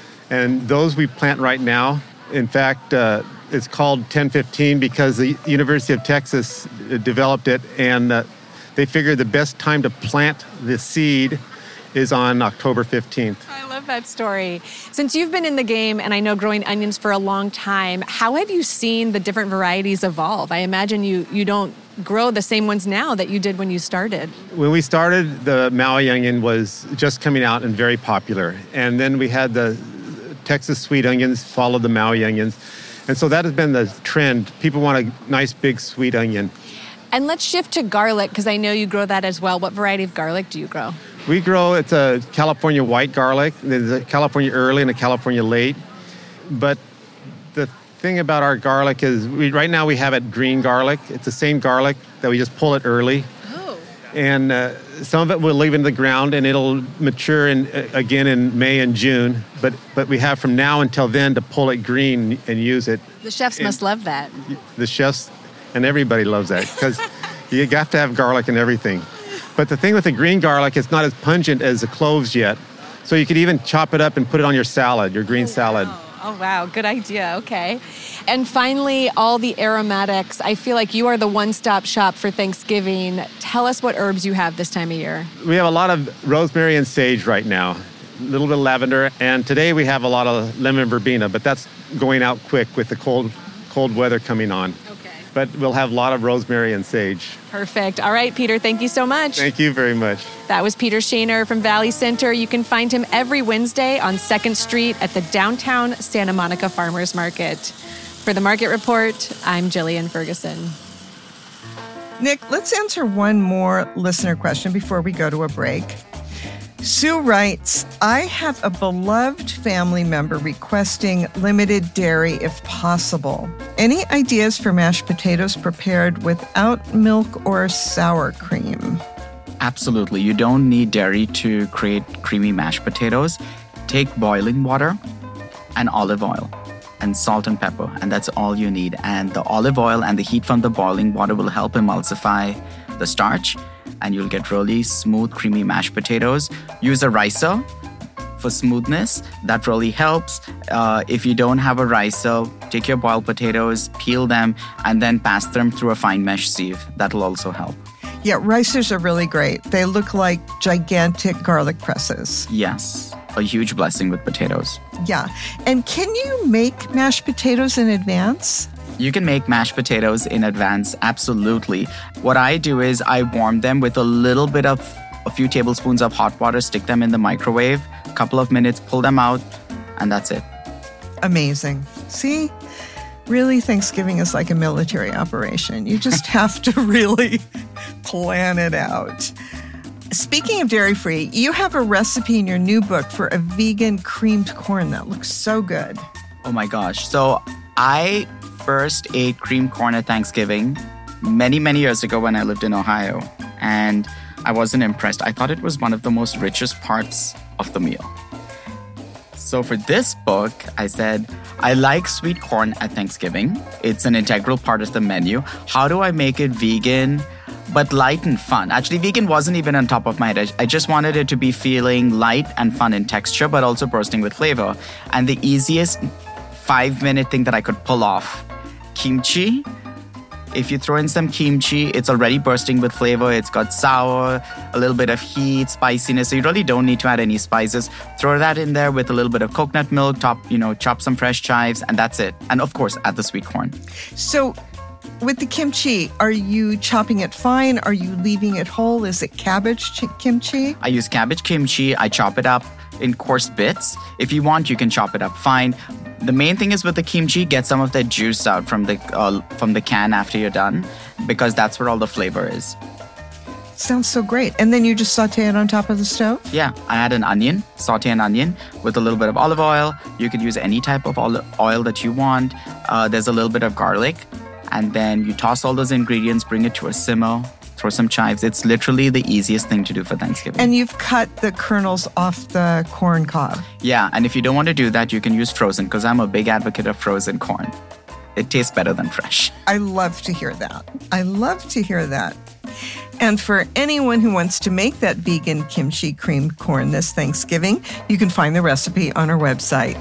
And those we plant right now. In fact, it's called 1015 because the University of Texas developed it, and they figured the best time to plant the seed is on October 15th. I love that story. Since you've been in the game, and I know growing onions for a long time, how have you seen the different varieties evolve? I imagine you don't grow the same ones now that you did when you started. When we started, the Maui onion was just coming out and very popular. And then we had the Texas sweet onions follow the Maui onions. And so that has been the trend. People want a nice big sweet onion. And let's shift to garlic, because I know you grow that as well. What variety of garlic do you grow? We grow, it's a California white garlic. There's a California early and a California late. But the thing about our garlic is right now we have it green garlic. It's the same garlic that we just pull it early. Oh. And some of it we'll leave in the ground and it'll mature again in May and June. But we have from now until then to pull it green and use it. The chefs must love that. The chefs and everybody loves that because you have to have garlic in everything. But the thing with the green garlic, it's not as pungent as the cloves yet. So you could even chop it up and put it on your salad, your green salad. Oh, wow. Good idea. Okay. And finally, all the aromatics. I feel like you are the one-stop shop for Thanksgiving. Tell us what herbs you have this time of year. We have a lot of rosemary and sage right now, a little bit of lavender. And today we have a lot of lemon verbena, but that's going out quick with the cold weather coming on. But we'll have a lot of rosemary and sage. Perfect. All right, Peter, thank you so much. Thank you very much. That was Peter Shaner from Valley Center. You can find him every Wednesday on 2nd Street at the downtown Santa Monica Farmers Market. For the Market Report, I'm Jillian Ferguson. Nick, let's answer one more listener question before we go to a break. Sue writes, I have a beloved family member requesting limited dairy if possible. Any ideas for mashed potatoes prepared without milk or sour cream? Absolutely. You don't need dairy to create creamy mashed potatoes. Take boiling water and olive oil and salt and pepper, and that's all you need. And the olive oil and the heat from the boiling water will help emulsify the starch, and you'll get really smooth, creamy mashed potatoes. Use a ricer for smoothness. That really helps. If you don't have a ricer, take your boiled potatoes, peel them, and then pass them through a fine mesh sieve. That'll also help. Yeah, ricers are really great. They look like gigantic garlic presses. Yes, a huge blessing with potatoes. Yeah. And can you make mashed potatoes in advance? You can make mashed potatoes in advance, absolutely. What I do is I warm them with a few tablespoons of hot water, stick them in the microwave, a couple of minutes, pull them out, and that's it. Amazing. See? Really, Thanksgiving is like a military operation. You just have to really plan it out. Speaking of dairy-free, you have a recipe in your new book for a vegan creamed corn that looks so good. Oh my gosh. So I first ate creamed corn at Thanksgiving many, many years ago when I lived in Ohio, and I wasn't impressed. I thought it was one of the most richest parts of the meal. So for this book, I said, I like sweet corn at Thanksgiving. It's an integral part of the menu. How do I make it vegan, but light and fun? Actually, vegan wasn't even on top of my head. I just wanted it to be feeling light and fun in texture, but also bursting with flavor. And the easiest 5-minute thing that I could pull off, kimchi. If you throw in some kimchi, it's already bursting with flavor. It's got sour, a little bit of heat, spiciness. So you really don't need to add any spices. Throw that in there with a little bit of coconut milk, chop some fresh chives, and that's it. And of course, add the sweet corn. So with the kimchi, are you chopping it fine? Are you leaving it whole? Is it cabbage kimchi? I use cabbage kimchi. I chop it up in coarse bits. If you want, you can chop it up fine. The main thing is with the kimchi, get some of that juice out from the can after you're done, because that's where all the flavor is. Sounds so great. And then you just saute it on top of the stove? Yeah, I add an onion, saute an onion with a little bit of olive oil. You could use any type of oil that you want. There's a little bit of garlic. And then you toss all those ingredients, bring it to a simmer, throw some chives. It's literally the easiest thing to do for Thanksgiving. And you've cut the kernels off the corn cob. Yeah, and if you don't want to do that, you can use frozen, because I'm a big advocate of frozen corn. it tastes better than fresh. I love to hear that. I love to hear that. And for anyone who wants to make that vegan kimchi creamed corn this Thanksgiving, you can find the recipe on our website.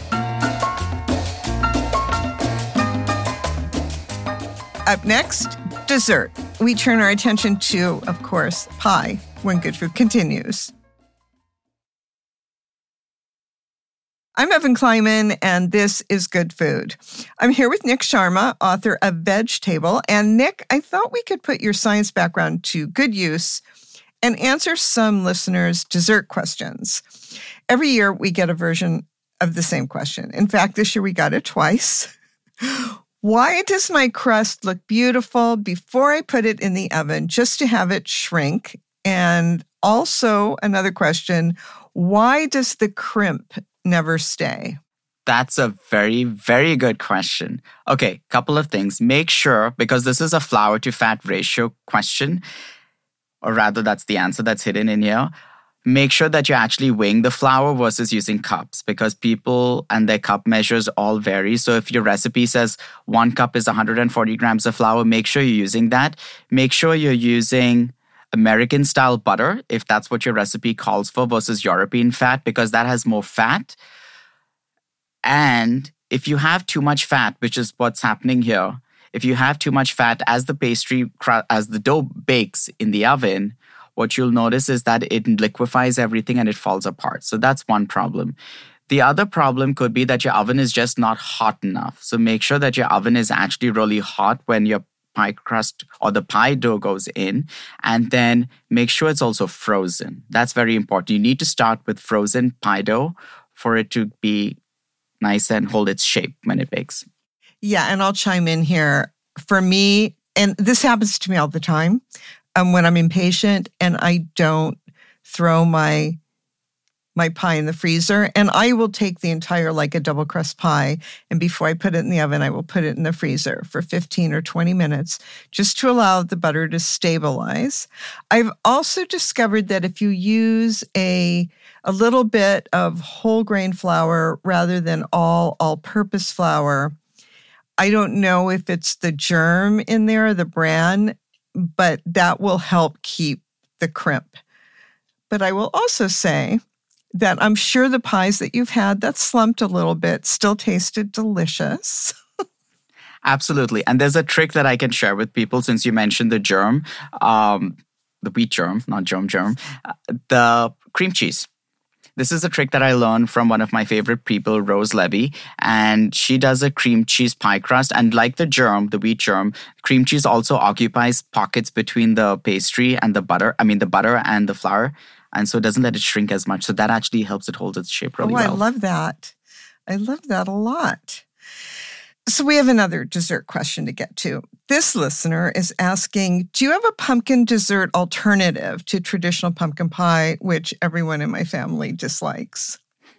Up next, dessert. We turn our attention to, of course, pie when Good Food continues. I'm Evan Kleiman, and this is Good Food. I'm here with Nick Sharma, author of Veg Table. And Nick, I thought we could put your science background to good use and answer some listeners' dessert questions. Every year, we get a version of the same question. In fact, this year we got it twice. Why does my crust look beautiful before I put it in the oven just to have it shrink? And also another question, why does the crimp never stay? That's a very, very good question. Okay, couple of things. Make sure, because this is a flour to fat ratio question, or rather that's the answer that's hidden in here. Make sure that you're actually weighing the flour versus using cups, because people and their cup measures all vary. So if your recipe says 1 cup is 140 grams of flour, make sure you're using that. Make sure you're using American style butter, if that's what your recipe calls for, versus European fat, because that has more fat. And if you have too much fat, which is what's happening here, if you have too much fat as the dough bakes in the oven, what you'll notice is that it liquefies everything and it falls apart. So that's one problem. The other problem could be that your oven is just not hot enough. So make sure that your oven is actually really hot when your pie crust or the pie dough goes in. And then make sure it's also frozen. That's very important. You need to start with frozen pie dough for it to be nice and hold its shape when it bakes. Yeah, and I'll chime in here. For me, and this happens to me all the time, when I'm impatient and I don't throw my pie in the freezer, and I will take the entire, like a double crust pie, and before I put it in the oven, I will put it in the freezer for 15 or 20 minutes just to allow the butter to stabilize. I've also discovered that if you use a little bit of whole grain flour rather than all-purpose flour, I don't know if it's the germ in there, the bran, but that will help keep the crimp. But I will also say that I'm sure the pies that you've had that slumped a little bit still tasted delicious. Absolutely. And there's a trick that I can share with people since you mentioned the germ, the wheat germ, not germ, the cream cheese. This is a trick that I learned from one of my favorite people, Rose Levy, and she does a cream cheese pie crust. And like the germ, the wheat germ, cream cheese also occupies pockets between the pastry and the butter and the flour. And so it doesn't let it shrink as much. So that actually helps it hold its shape really well. I love that. I love that a lot. So we have another dessert question to get to. This listener is asking, do you have a pumpkin dessert alternative to traditional pumpkin pie, which everyone in my family dislikes?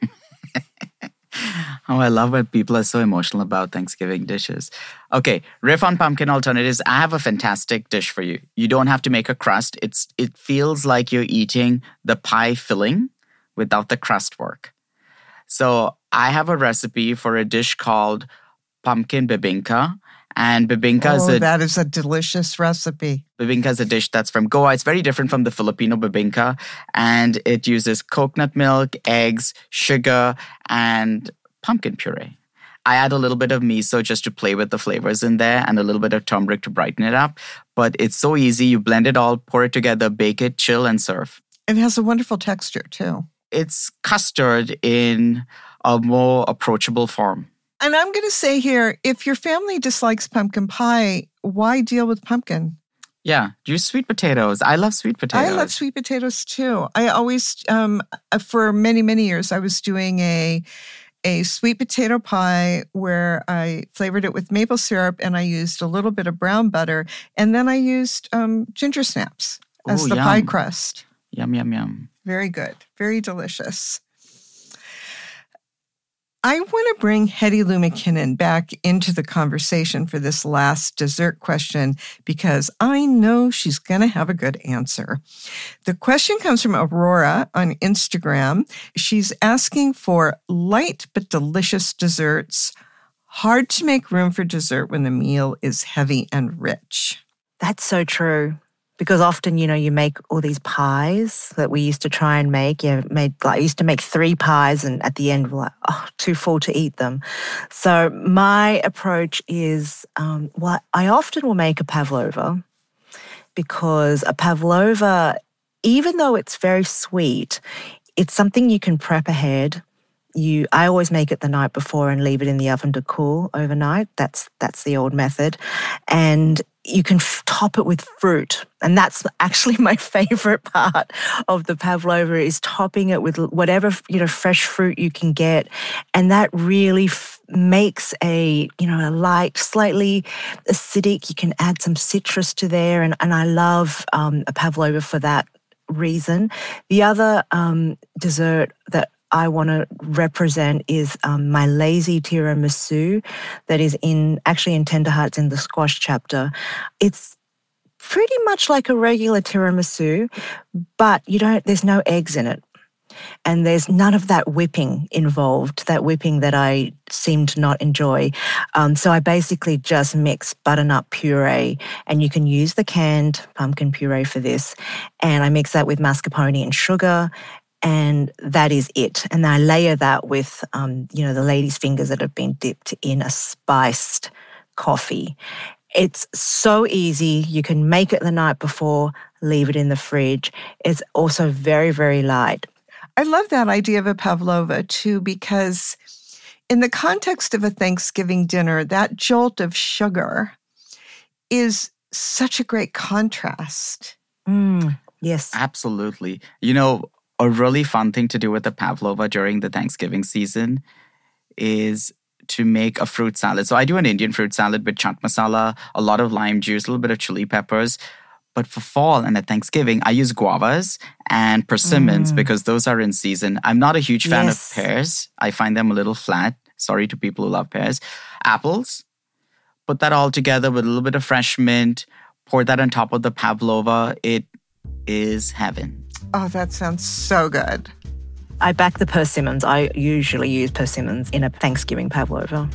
Oh, I love when people are so emotional about Thanksgiving dishes. Okay, riff on pumpkin alternatives. I have a fantastic dish for you. You don't have to make a crust. It feels like you're eating the pie filling without the crust work. So I have a recipe for a dish called pumpkin bibinka. And bibinka that is a delicious recipe. Bibinka is a dish that's from Goa. It's very different from the Filipino bibinka. And it uses coconut milk, eggs, sugar, and pumpkin puree. I add a little bit of miso just to play with the flavors in there and a little bit of turmeric to brighten it up. But it's so easy. You blend it all, pour it together, bake it, chill, and serve. It has a wonderful texture, too. It's custard in a more approachable form. And I'm going to say here, if your family dislikes pumpkin pie, why deal with pumpkin? Yeah, use sweet potatoes. I love sweet potatoes. I love sweet potatoes too. I always, for many, many years, I was doing a sweet potato pie where I flavored it with maple syrup and I used a little bit of brown butter. And then I used ginger snaps as the pie crust. Yum, yum, yum. Very good. Very delicious. I want to bring Hedy Lou McKinnon back into the conversation for this last dessert question because I know she's going to have a good answer. The question comes from Aurora on Instagram. She's asking for light but delicious desserts, hard to make room for dessert when the meal is heavy and rich. That's so true. Because often, you make all these pies that we used to try and make. I used to make 3 pies, and at the end, we're like, too full to eat them. So my approach is, I often will make a pavlova, because a pavlova, even though it's very sweet, it's something you can prep ahead. I always make it the night before and leave it in the oven to cool overnight. That's the old method. And you can top it with fruit. And that's actually my favorite part of the pavlova, is topping it with whatever, fresh fruit you can get. And that really makes a light, slightly acidic. You can add some citrus to there. And I love a pavlova for that reason. The other dessert that I want to represent is my lazy tiramisu that is actually in Tender Hearts in the squash chapter. It's pretty much like a regular tiramisu, but there's no eggs in it. And there's none of that whipping involved, that whipping that I seem to not enjoy. So I basically just mix butternut puree, and you can use the canned pumpkin puree for this. And I mix that with mascarpone and sugar, and that is it. And I layer that with, the lady's fingers that have been dipped in a spiced coffee. It's so easy. You can make it the night before, leave it in the fridge. It's also very, very light. I love that idea of a pavlova too, because in the context of a Thanksgiving dinner, that jolt of sugar is such a great contrast. Yes. Absolutely. A really fun thing to do with the pavlova during the Thanksgiving season is to make a fruit salad. So I do an Indian fruit salad with chaat masala, a lot of lime juice, a little bit of chili peppers. But for fall and at Thanksgiving, I use guavas and persimmons because those are in season. I'm not a huge fan of pears. I find them a little flat. Sorry to people who love pears. Apples. Put that all together with a little bit of fresh mint. Pour that on top of the pavlova. It is heaven. Oh, that sounds so good. I back the persimmons. I usually use persimmons in a Thanksgiving pavlova.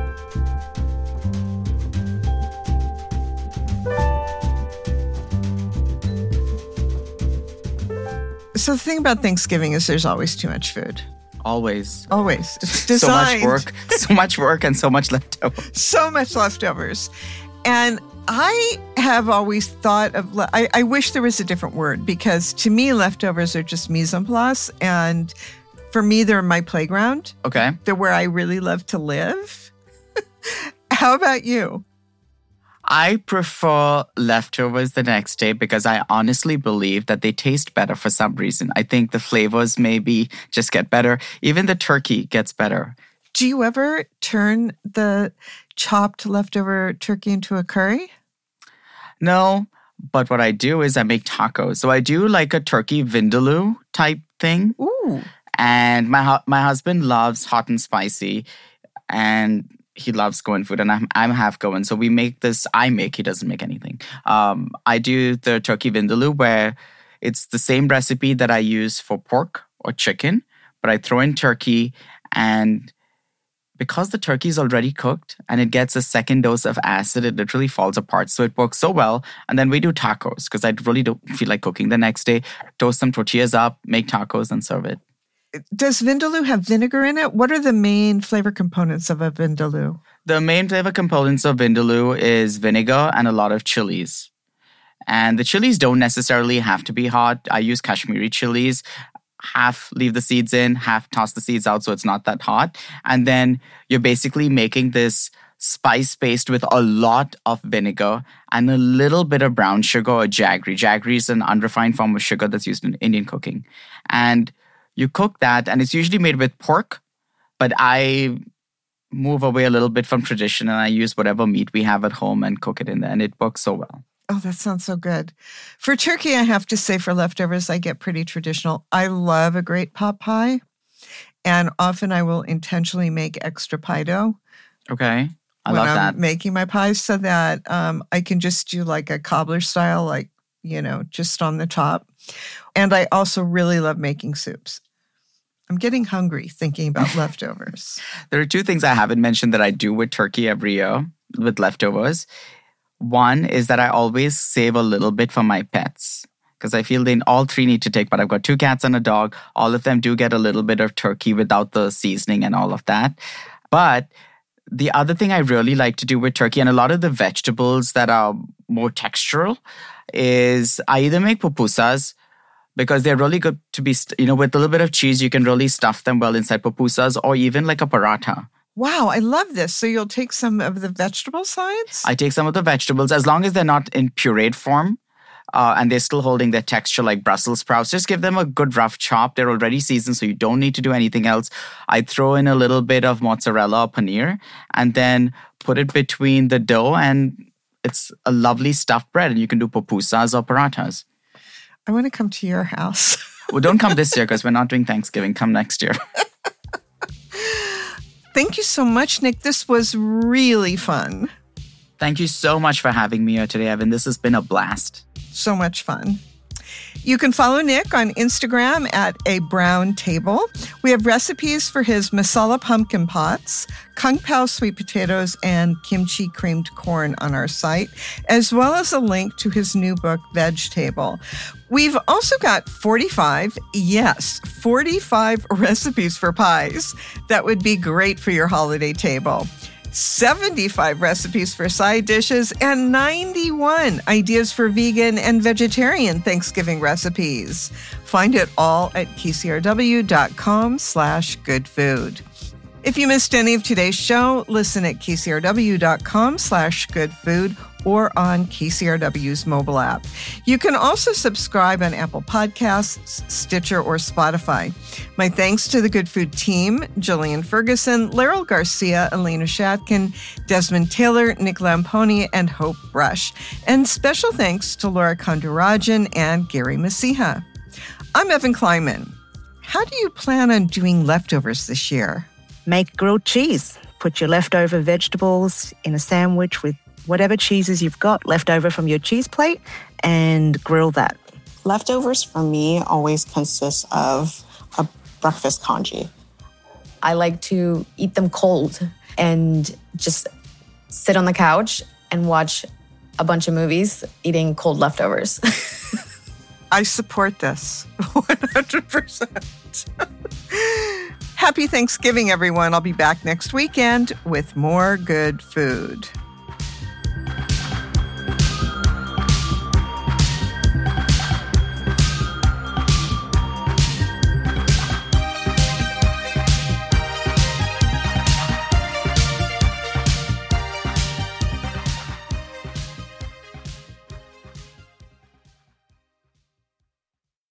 So the thing about Thanksgiving is there's always too much food. Always. It's designed. So much work and so much leftovers. So much leftovers. And I have always thought of, I wish there was a different word, because to me, leftovers are just mise en place. And for me, they're my playground. Okay. They're where I really love to live. How about you? I prefer leftovers the next day because I honestly believe that they taste better for some reason. I think the flavors maybe just get better. Even the turkey gets better. Do you ever turn the chopped leftover turkey into a curry? No, but what I do is I make tacos. So I do like a turkey vindaloo type thing. Ooh. And my husband loves hot and spicy, and he loves Goan food, and I'm half Goan. So he doesn't make anything. I do the turkey vindaloo, where it's the same recipe that I use for pork or chicken, but I throw in turkey, and because the turkey is already cooked and it gets a second dose of acid, it literally falls apart. So it works so well. And then we do tacos because I really don't feel like cooking the next day. Toast some tortillas up, make tacos, and serve it. Does vindaloo have vinegar in it? What are the main flavor components of a vindaloo? The main flavor components of vindaloo is vinegar and a lot of chilies. And the chilies don't necessarily have to be hot. I use Kashmiri chilies. Half leave the seeds in, half toss the seeds out so it's not that hot. And then you're basically making this spice paste with a lot of vinegar and a little bit of brown sugar or jaggery. Jaggery is an unrefined form of sugar that's used in Indian cooking. And you cook that, and it's usually made with pork, but I move away a little bit from tradition and I use whatever meat we have at home and cook it in there, and it works so well. Oh, that sounds so good. For turkey, I have to say for leftovers, I get pretty traditional. I love a great pot pie, and often I will intentionally make extra pie dough. Okay, I love that. When I'm making my pies so that I can just do like a cobbler style, like, just on the top. And I also really love making soups. I'm getting hungry thinking about leftovers. There are two things I haven't mentioned that I do with turkey every year with leftovers. One is that I always save a little bit for my pets because I feel they all three need to take, but I've got 2 cats and a dog. All of them do get a little bit of turkey without the seasoning and all of that. But the other thing I really like to do with turkey and a lot of the vegetables that are more textural is I either make pupusas, because they're really good to be, with a little bit of cheese, you can really stuff them well inside pupusas or even like a paratha. Wow, I love this. So you'll take some of the vegetable sides? I take some of the vegetables, as long as they're not in pureed form and they're still holding their texture like Brussels sprouts. Just give them a good rough chop. They're already seasoned, so you don't need to do anything else. I throw in a little bit of mozzarella or paneer and then put it between the dough, and it's a lovely stuffed bread. And you can do pupusas or parathas. I want to come to your house. Well, don't come this year because we're not doing Thanksgiving. Come next year. Thank you so much, Nick. This was really fun. Thank you so much for having me here today, Evan. This has been a blast. So much fun. You can follow Nick on Instagram at A Brown Table. We have recipes for his masala pumpkin pots, kung pao sweet potatoes, and kimchi creamed corn on our site, as well as a link to his new book, Veg Table. We've also got 45 recipes for pies that would be great for your holiday table. 75 recipes for side dishes, and 91 ideas for vegan and vegetarian Thanksgiving recipes. Find it all at kcrw.com/goodfood. If you missed any of today's show, listen at kcrw.com/goodfood or on KCRW's mobile app. You can also subscribe on Apple Podcasts, Stitcher, or Spotify. My thanks to the Good Food team, Jillian Ferguson, Laryl Garcia, Elena Shatkin, Desmond Taylor, Nick Lamponi, and Hope Brush. And special thanks to Laura Kondurajan and Gary Masiha. I'm Evan Kleinman. How do you plan on doing leftovers this year? Make grilled cheese. Put your leftover vegetables in a sandwich with whatever cheeses you've got left over from your cheese plate and grill that. Leftovers for me always consist of a breakfast congee. I like to eat them cold and just sit on the couch and watch a bunch of movies eating cold leftovers. I support this 100%. Happy Thanksgiving, everyone. I'll be back next weekend with more good food.